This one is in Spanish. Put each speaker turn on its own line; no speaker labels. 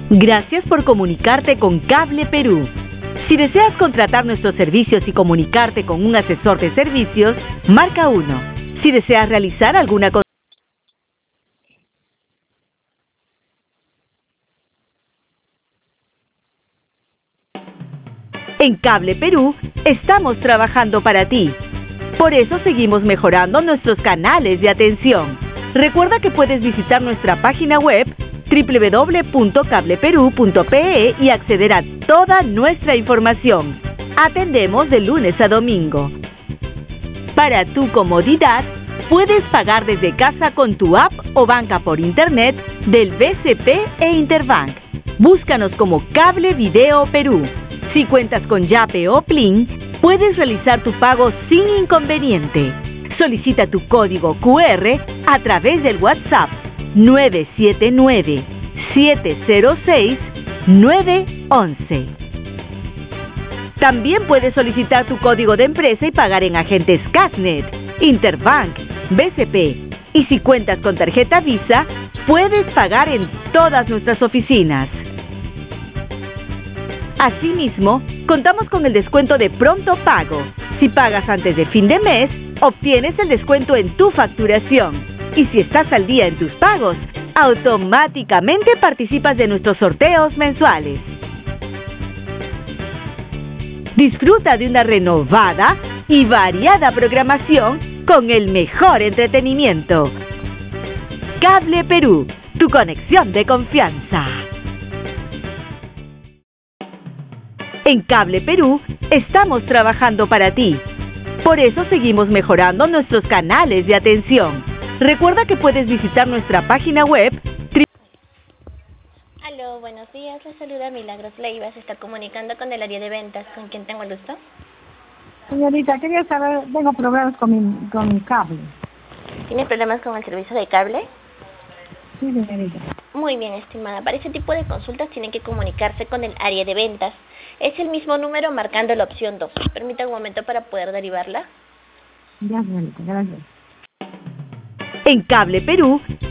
Gracias por comunicarte con Cable Perú. Si deseas contratar nuestros servicios y comunicarte con un asesor de servicios, marca 1. Si deseas realizar alguna consulta, en Cable Perú estamos trabajando para ti. Por eso seguimos mejorando nuestros canales de atención. Recuerda que puedes visitar nuestra página web www.cableperu.pe y acceder a toda nuestra información. Atendemos de lunes a domingo. Para tu comodidad, puedes pagar desde casa con tu app o banca por internet del BCP e Interbank. Búscanos como Cable Video Perú. Si cuentas con Yape o Plin, puedes realizar tu pago sin inconveniente. Solicita tu código QR a través del WhatsApp 979-706-911. También puedes solicitar tu código de empresa y pagar en agentes Casnet, Interbank, BCP. Y si cuentas con tarjeta Visa, puedes pagar en todas nuestras oficinas. Asimismo, contamos con el descuento de pronto pago. Si pagas antes de fin de mes, obtienes el descuento en tu facturación. Y si estás al día en tus pagos, automáticamente participas de nuestros sorteos mensuales. Disfruta de una renovada y variada programación con el mejor entretenimiento. Cable Perú, tu conexión de confianza. En Cable Perú estamos trabajando para ti. Por eso seguimos mejorando nuestros canales de atención. Recuerda que puedes visitar nuestra página web.
Aló, buenos días. Les saluda Milagros Leiva. Se está comunicando con el área de ventas. ¿Con quién tengo el gusto?
Señorita, quería saber, tengo problemas con mi cable.
¿Tiene problemas con el servicio de cable?
Sí, señorita.
Muy bien, estimada. Para ese tipo de consultas tienen que comunicarse con el área de ventas. Es el mismo número marcando la opción 2. Permítame un momento para poder derivarla.
Ya, señorita, gracias.
En Cable Perú